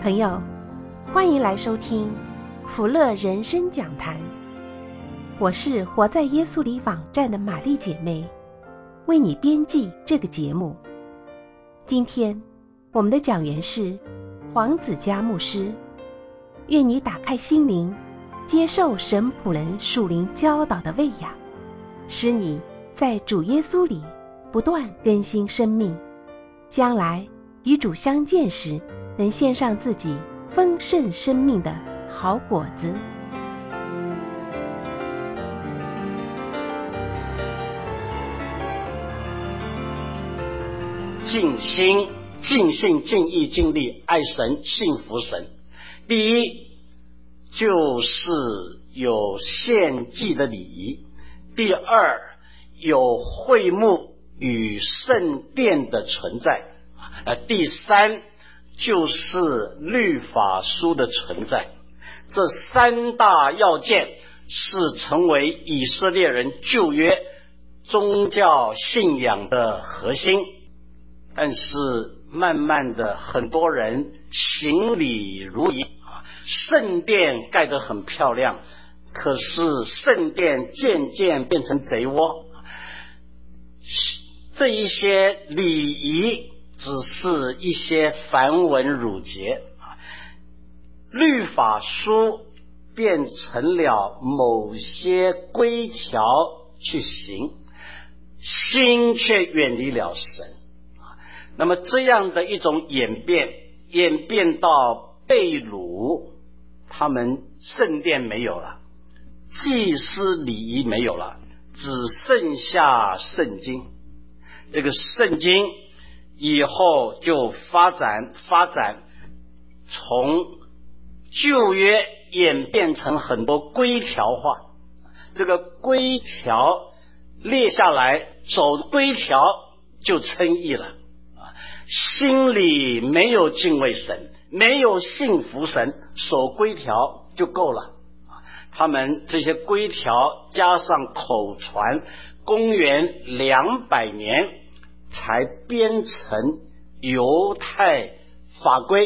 朋友，欢迎来收听福乐人生讲坛。我是活在耶稣里网站的玛丽姐妹，为你编辑这个节目。今天我们的讲员是黄子嘉牧师，愿你打开心灵，接受神仆人属灵教导的喂养，使你在主耶稣里不断更新生命，将来与主相见时，能献上自己丰盛生命的好果子。 尽心、尽性、尽意、尽力爱神、信服神。第一，就是有献祭的礼仪；第二，有会幕与圣殿的存在；第三，就是律法书的存在。这三大要件是成为以色列人旧约宗教信仰的核心。但是慢慢的，很多人行礼如仪，圣殿盖得很漂亮，可是圣殿渐渐变成贼窝。这一些礼仪只是一些繁文缛节，律法书变成了某些规条去行，心却远离了神。那么这样的一种演变到被掳，他们圣殿没有了，祭司礼仪没有了，只剩下圣经。这个圣经以后就发展，从旧约演变成很多规条化。这个规条列下来，走规条就称义了。心里没有敬畏神，没有信服神，守规条就够了。他们这些规条加上口传，公元200年才编成犹太法规，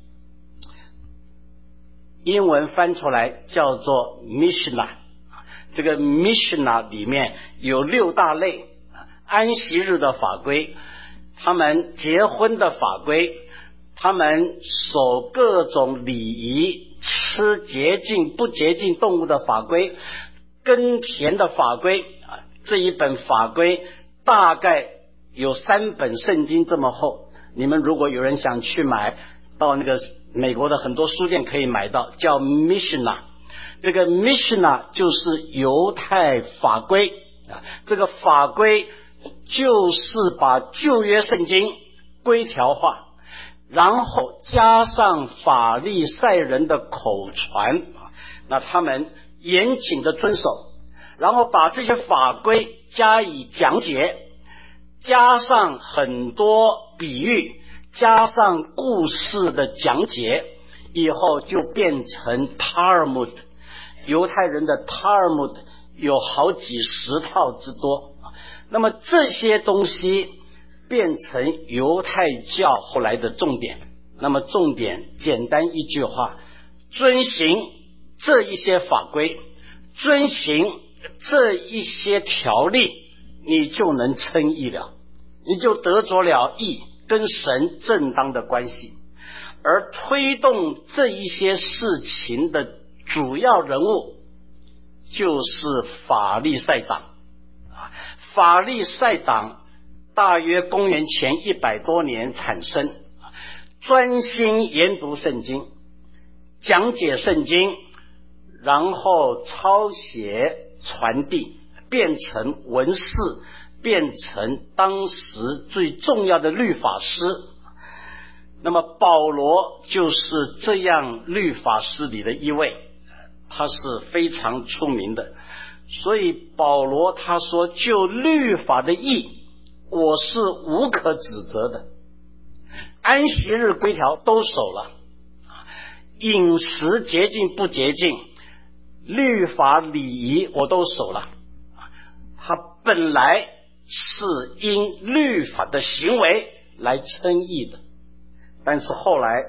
英文翻出来叫做 Mishnah。 这个 Mishnah 里面有6大类：安息日的法规，他们结婚的法规，他们守各种礼仪，吃洁净不洁净动物的法规，耕田的法规。这一本法规大概有3本圣经这么厚，你们如果有人想去买，到那个美国的很多书店可以买到，叫 Mishnah。 这个 Mishnah 就是犹太法规，这个法规就是把旧约圣经规条化，然后加上法利赛人的口传，那他们严谨的遵守，然后把这些法规加以讲解，加上很多比喻，加上故事的讲解，以后就变成 Talmud。 犹太人的 Talmud 有好几十套之多。那么这些东西变成犹太教后来的重点。那么重点简单一句话，遵行这一些法规，遵行这一些条例，你就能称义了，你就得着了义，跟神正当的关系。而推动这一些事情的主要人物就是法利赛党。法利赛党大约公元前100多年产生，专心研读圣经，讲解圣经，然后抄写传递，变成文士，变成当时最重要的律法师。那么保罗就是这样律法师里的一位，他是非常出名的。所以保罗他说，就律法的义，我是无可指责的。安息日规条都守了，饮食洁净不洁净，律法礼仪我都守了。他本来是因律法的行为来称义的，但是后来他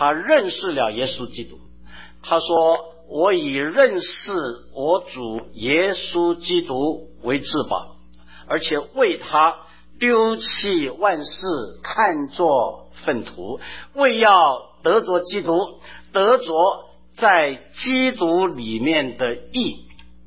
他认识了耶稣基督。他说：我以认识我主耶稣基督为至宝，而且为他丢弃万事，看作粪土，为要得着基督，得着在基督里面的义。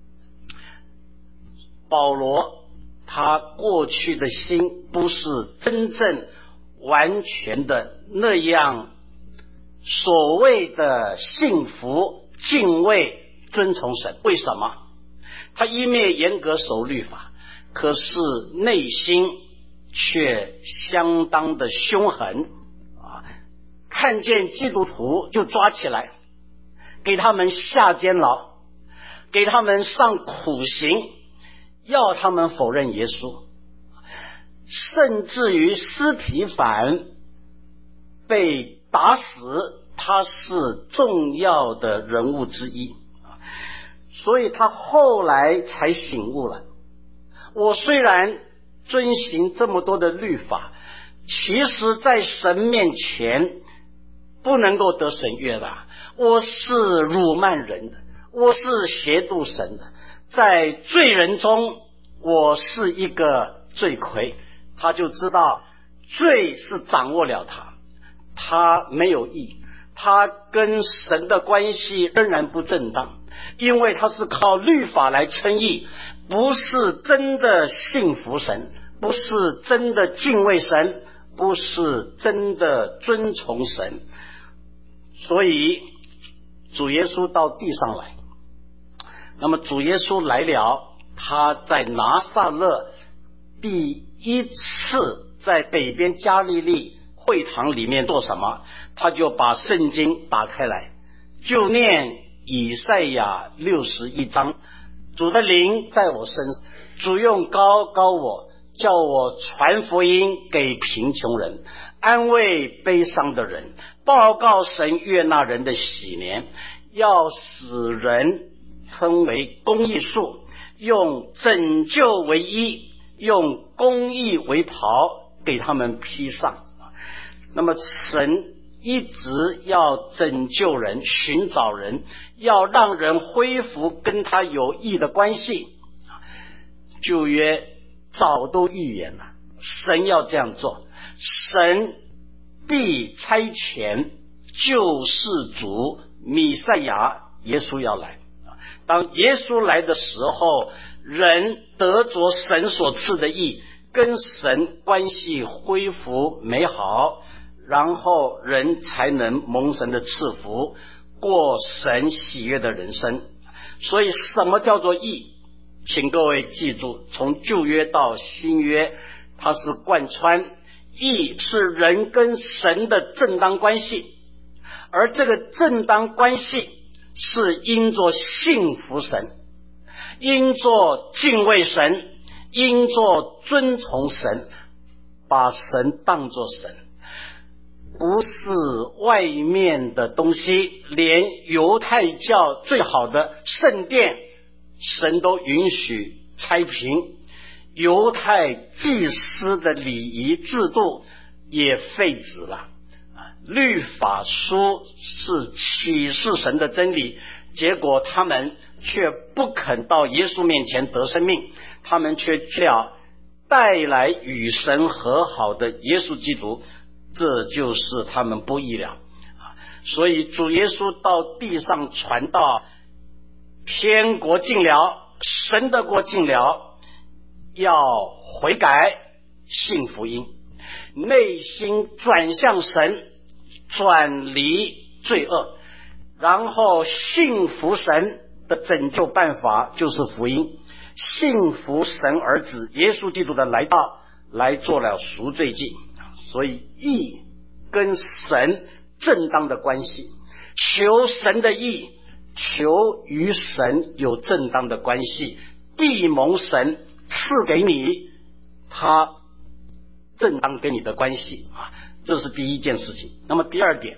保罗他过去的心不是真正完全的那样所谓的幸福、敬畏、遵从神。为什么？他一面严格守律法，可是内心却相当的凶狠看见基督徒就抓起来，给他们下监牢，给他们上苦刑，要他们否认耶稣。甚至于司提反被打死，他是重要的人物之一，所以他后来才醒悟了。我虽然遵行这么多的律法，其实在神面前不能够得神悦纳，我是辱慢人的，我是亵渎神的，在罪人中我是一个罪魁。他就知道罪是掌握了他没有义，他跟神的关系仍然不正当，因为他是靠律法来称义，不是真的信服神，不是真的敬畏神，不是真的遵从神。所以主耶稣到地上来，那么主耶稣来了，他在拿撒勒第一次在北边加利利会堂里面做什么？他就把圣经打开来，就念以赛亚61章，主的灵在我身上，主用膏膏我，叫我传福音给贫穷人，安慰悲伤的人，报告神悦纳人的喜年，要使人称为公义树，用拯救为衣，用公义为袍，给他们披上。那么神一直要拯救人，寻找人，要让人恢复跟他有益的关系。旧约早都预言了，神要这样做，神必差遣救世主弥赛亚耶稣要来。当耶稣来的时候，人得着神所赐的义，跟神关系恢复美好，然后人才能蒙神的赐福，过神喜悦的人生。所以什么叫做义？请各位记住，从旧约到新约，它是贯穿。义是人跟神的正当关系，而这个正当关系是因着信服神，因着敬畏神，因着遵从神，把神当作神，不是外面的东西。连犹太教最好的圣殿，神都允许拆平，犹太祭司的礼仪制度也废止了。律法书是启示神的真理，结果他们却不肯到耶稣面前得生命，他们却要带来与神和好的耶稣基督，这就是他们不义了。所以主耶稣到地上传道，天国近了，神的国近了，要悔改信福音，内心转向神，转离罪恶，然后信服神的拯救办法就是福音，信服神儿子耶稣基督的来到，来做了赎罪祭。所以义跟神正当的关系，求神的义，求与神有正当的关系，必蒙神赐给你他正当跟你的关系这是第一件事情。那么第二点，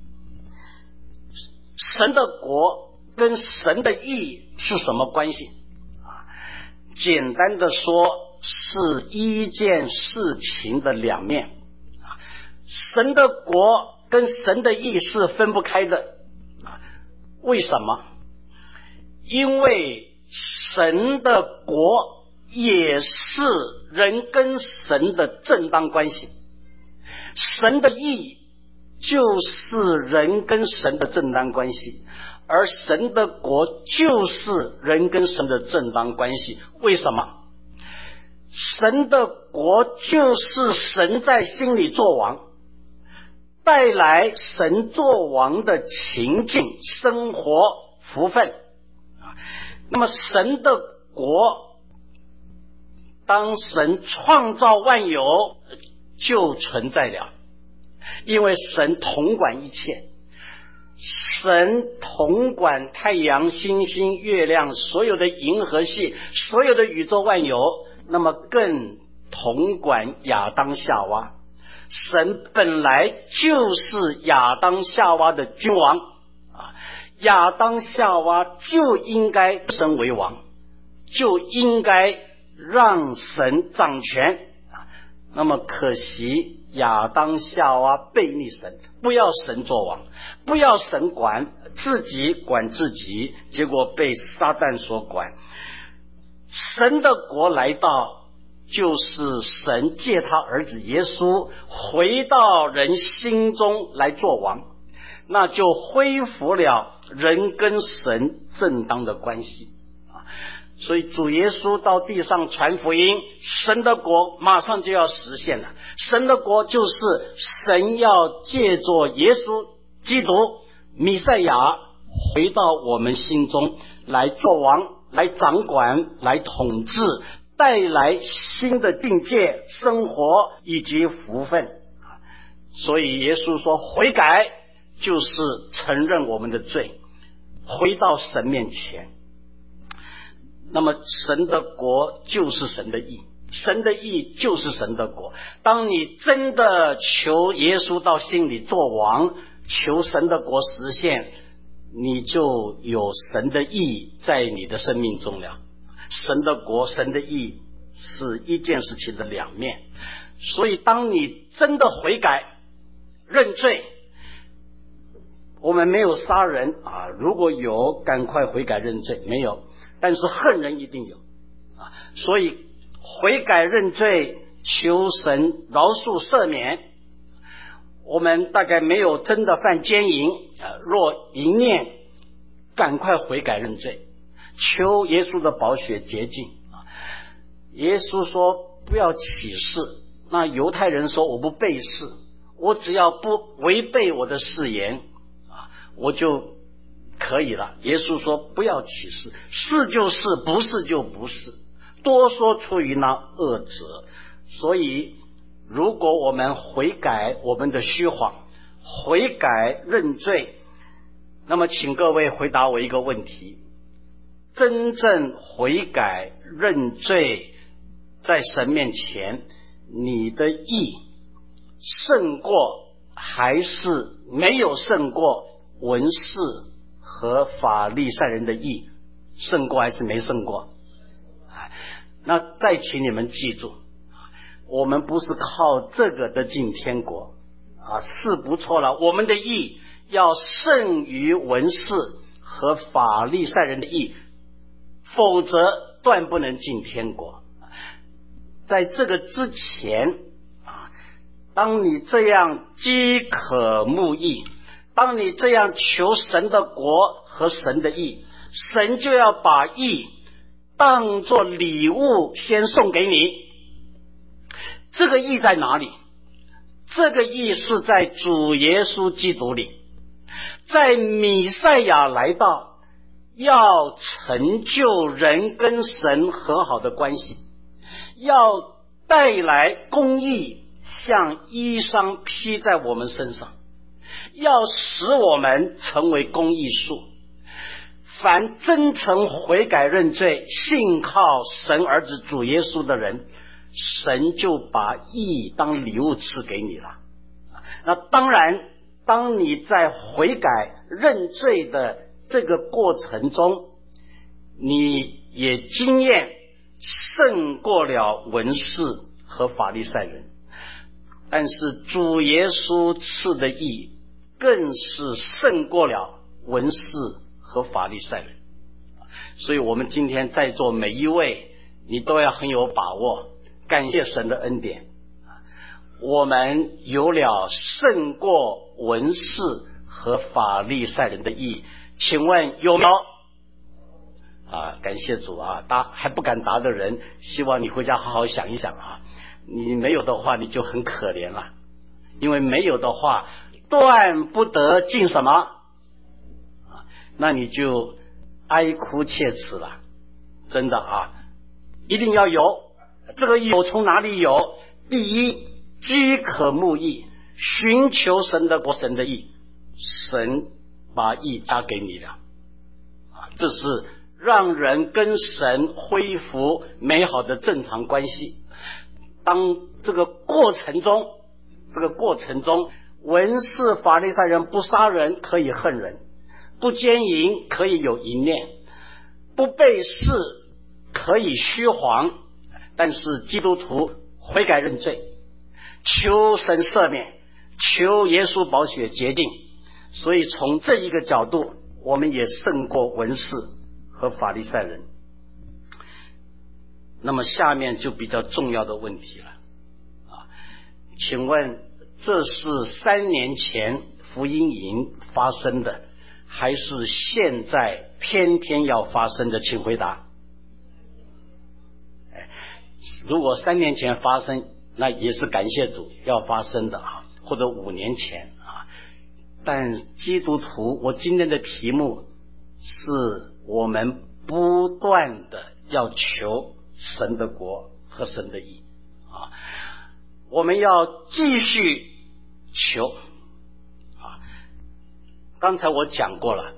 神的国跟神的义是什么关系？简单的说，是一件事情的两面。神的国跟神的义是分不开的。为什么？因为神的国也是人跟神的正当关系，神的义就是人跟神的正当关系，而神的国就是人跟神的正当关系。为什么？神的国就是神在心里作王，带来神作王的情境、生活、福分。那么神的国，当神创造万有就存在了，因为神统管一切，神统管太阳、星星、月亮，所有的银河系，所有的宇宙万有，那么更统管亚当夏娃。神本来就是亚当夏娃的君王，亚当夏娃就应该神为王，就应该让神掌权。那么可惜亚当夏娃背逆神，不要神做王，不要神管，自己管自己，结果被撒旦所管。神的国来到，就是神借他儿子耶稣回到人心中来做王，那就恢复了人跟神正当的关系。所以主耶稣到地上传福音，神的国马上就要实现了。神的国就是神要借着耶稣基督弥赛亚回到我们心中来做王，来掌管，来统治，带来新的境界、生活以及福分。所以耶稣说，悔改就是承认我们的罪，回到神面前。那么神的国就是神的义，神的义就是神的国。当你真的求耶稣到心里做王，求神的国实现，你就有神的义在你的生命中了。神的国、神的义是一件事情的两面。所以当你真的悔改认罪，我们没有杀人如果有赶快悔改认罪，没有，但是恨人一定有所以悔改认罪，求神饶恕赦免。我们大概没有真的犯奸淫若一念，赶快悔改认罪，求耶稣的宝血洁净耶稣说不要起誓，那犹太人说我不背誓，我只要不违背我的誓言我就可以了。耶稣说不要起誓，是就是，不是就不是，多说出于那恶者。所以如果我们悔改我们的虚谎，悔改认罪，那么请各位回答我一个问题：真正悔改认罪，在神面前你的义胜过还是没有胜过文士和法利赛人的义？胜过还是没胜过？那再请你们记住，我们不是靠这个的进天国是不错了，我们的义要胜于文士和法利赛人的义，否则断不能进天国。在这个之前当你这样饥渴慕义，当你这样求神的国和神的义，神就要把义当作礼物先送给你。这个义在哪里？这个义是在主耶稣基督里，在弥赛亚来到，要成就人跟神和好的关系，要带来公义像衣裳披在我们身上，要使我们成为公义树。凡真诚悔改认罪，信靠神儿子主耶稣的人，神就把义当礼物赐给你了。那当然，当你在悔改认罪的这个过程中，你也经验胜过了文士和法利赛人，但是主耶稣赐的义更是胜过了文士和法利赛人。所以我们今天在座每一位，你都要很有把握，感谢神的恩典，我们有了胜过文士和法利赛人的义。请问有没有？感谢主啊！还不敢答的人，希望你回家好好想一想啊。你没有的话，你就很可怜了，因为没有的话，断不得进什么那你就哀哭切齿了。真的啊，一定要有。这个有从哪里有？第一，饥渴慕义，寻求神的国，神的义，神把义加给你了这是让人跟神恢复美好的正常关系。当这个过程中，文士法利赛人不杀人可以恨人，不奸淫可以有淫念，不背誓可以虚谎，但是基督徒悔改认罪，求神赦免，求耶稣宝血洁净。所以从这一个角度，我们也胜过文士和法利赛人。那么下面就比较重要的问题了请问这是3年前福音营发生的，还是现在天天要发生的？请回答。如果3年前发生，那也是感谢主要发生的或者5年前但基督徒，我今天的题目是我们不断的要求神的国和神的义我们要继续求刚才我讲过了，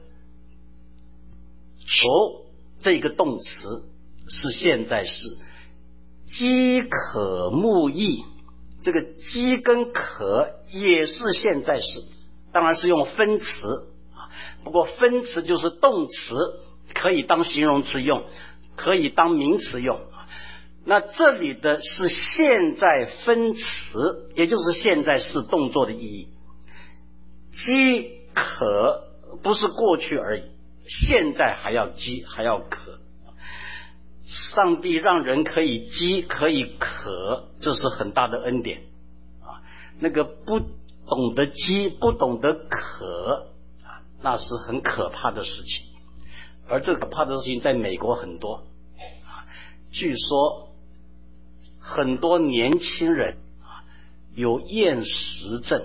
求这个动词是现在式，饥渴慕义，这个饥跟渴也是现在式，当然是用分词不过分词就是动词，可以当形容词用，可以当名词用那这里的是现在分词，也就是现在式动作的意义。饥渴不是过去而已，现在还要饥还要渴。上帝让人可以饥可以渴，这是很大的恩典那个不懂得饥不懂得渴那是很可怕的事情。而这个可怕的事情在美国很多据说很多年轻人有厌食症，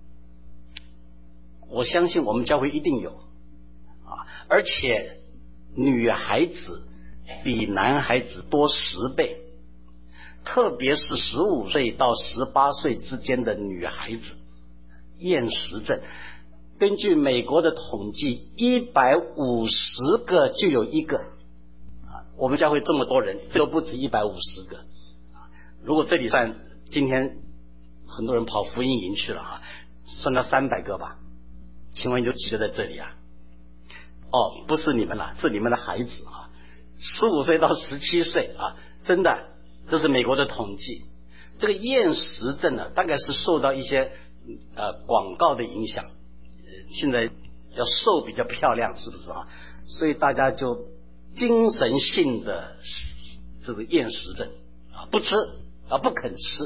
我相信我们教会一定有而且女孩子比男孩子多10倍，特别是15岁到18岁之间的女孩子厌食症，根据美国的统计150个就有1个我们教会这么多人，这都不止150个如果这里算今天很多人跑福音营去了算到300个吧，请问有几个在这里不是你们了，是你们的孩子15岁到17岁真的，这是美国的统计。这个厌食症大概是受到一些广告的影响，现在要瘦比较漂亮，是不是所以大家就精神性的这个厌食症不吃不肯吃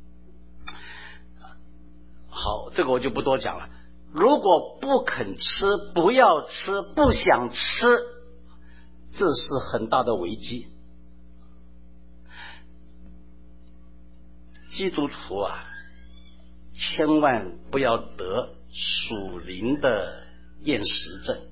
好，这个我就不多讲了。如果不肯吃不要吃不想吃，这是很大的危机。基督徒千万不要得属灵的厌食症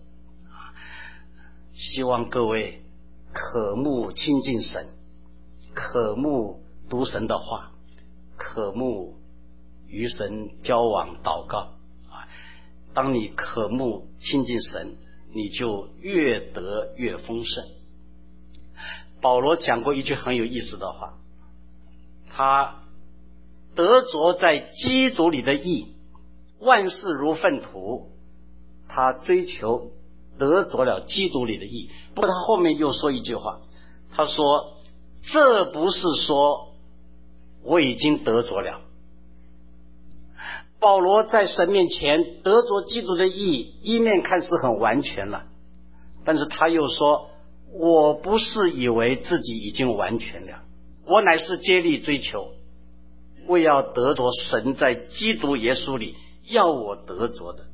希望各位渴慕亲近神，渴慕读神的话，渴慕与神交往祷告当你渴慕亲近神，你就越得越丰盛。保罗讲过一句很有意思的话，他得着在基督里的义，万事如粪土，他追求得着了基督里的义。不过他后面又说一句话，他说这不是说我已经得着了。保保罗在神面前得着基督的义，一面看似很完全了，但是他又说，我不是以为自己已经完全了，我乃是竭力追求，为要得着神在基督耶稣里要我得着的。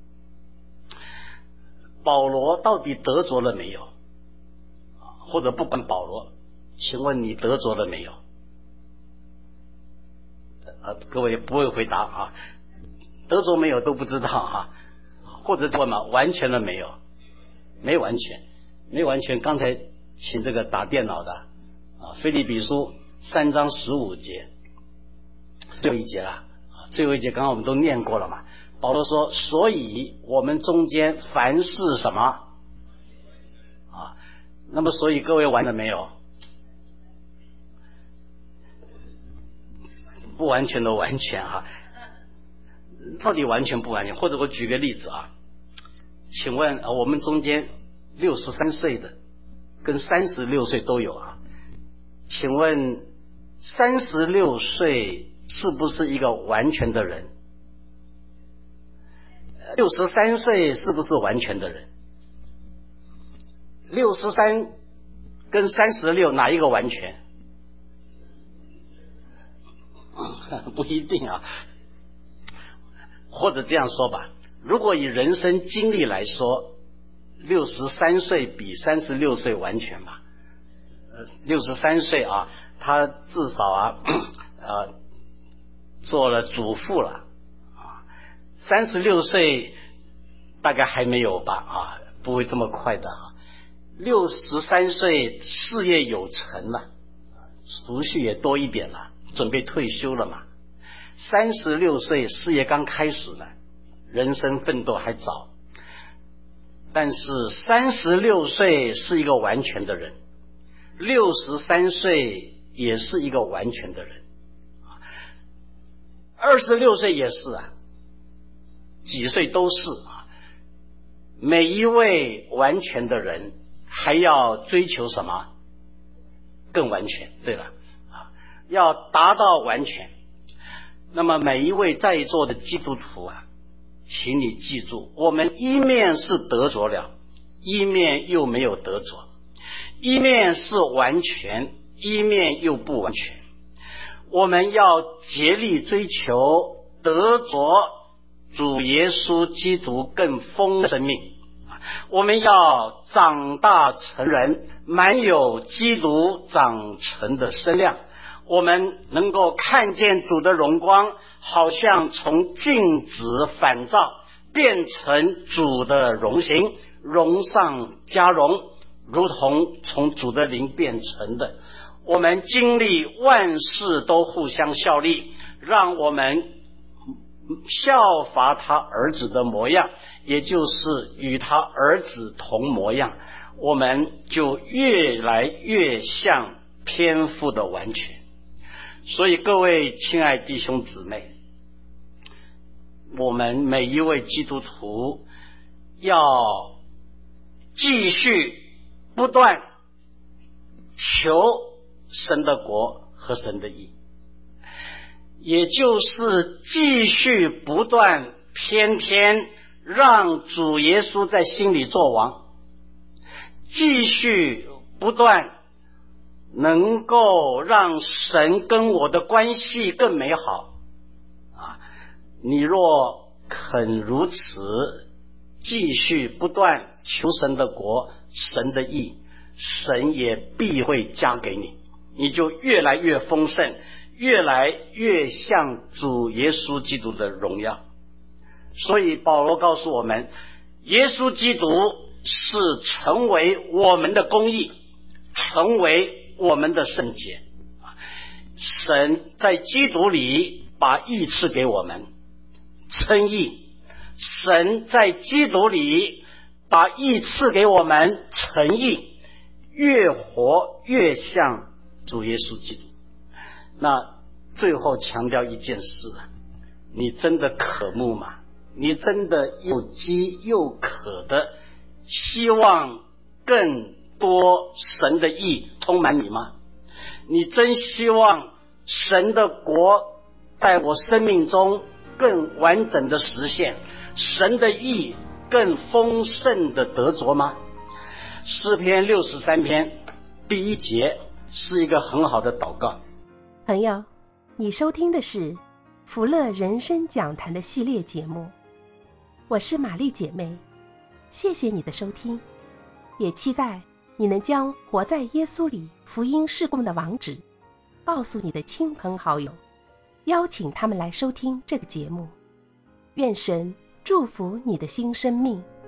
保罗到底得着了没有？或者不管保罗，请问你得着了没有？各位不会回答啊，得着没有都不知道啊，或者问嘛，完全了没有？没完全，没完全。刚才请这个打电脑的腓立比书3章15节，最后一节啦，最后一节刚刚我们都念过了嘛。保罗说，所以我们中间凡是什么那么所以各位完了没有？不完全的完全到底完全不完全？或者我举个例子请问我们中间63岁的跟36岁都有请问36岁是不是一个完全的人？63岁是不是完全的人？63跟36哪一个完全？不一定或者这样说吧，如果以人生经历来说，63岁比36岁完全吧。63岁他至少做了主妇了36岁大概还没有吧不会这么快的63岁事业有成了，储蓄也多一点了，准备退休了嘛。36岁事业刚开始呢，人生奋斗还早，但是36岁是一个完全的人，63岁也是一个完全的人，26岁也是几岁都是每一位完全的人还要追求什么？更完全，对了要达到完全。那么每一位在座的基督徒请你记住，我们一面是得着了，一面又没有得着，一面是完全，一面又不完全。我们要竭力追求得着主耶稣基督更丰的生命，我们要长大成人，满有基督长成的身量，我们能够看见主的荣光，好像从镜子反照，变成主的荣形，荣上加荣，如同从主的灵变成的。我们经历万事都互相效力，让我们效法他儿子的模样，也就是与他儿子同模样，我们就越来越像天父的完全。所以各位亲爱弟兄姊妹，我们每一位基督徒要继续不断求神的国和神的义，也就是继续不断偏偏让主耶稣在心里作王，继续不断能够让神跟我的关系更美好你若肯如此继续不断求神的国神的义，神也必会加给你，你就越来越丰盛，越来越像主耶稣基督的荣耀。所以保罗告诉我们，耶稣基督是成为我们的公义，成为我们的圣洁。神在基督里把义赐给我们，称义。神在基督里把义赐给我们，成义，越活越像主耶稣基督。那最后强调一件事，你真的渴慕吗？你真的又饥又渴的希望更多神的义充满你吗？你真希望神的国在我生命中更完整的实现，神的义更丰盛的得着吗？诗篇63篇第1节是一个很好的祷告。 朋友，你收听的是福乐人生讲坛的系列节目，我是玛丽姐妹，谢谢你的收听，也期待你能将活在耶稣里福音事工的网址告诉你的亲朋好友，邀请他们来收听这个节目。愿神祝福你的新生命。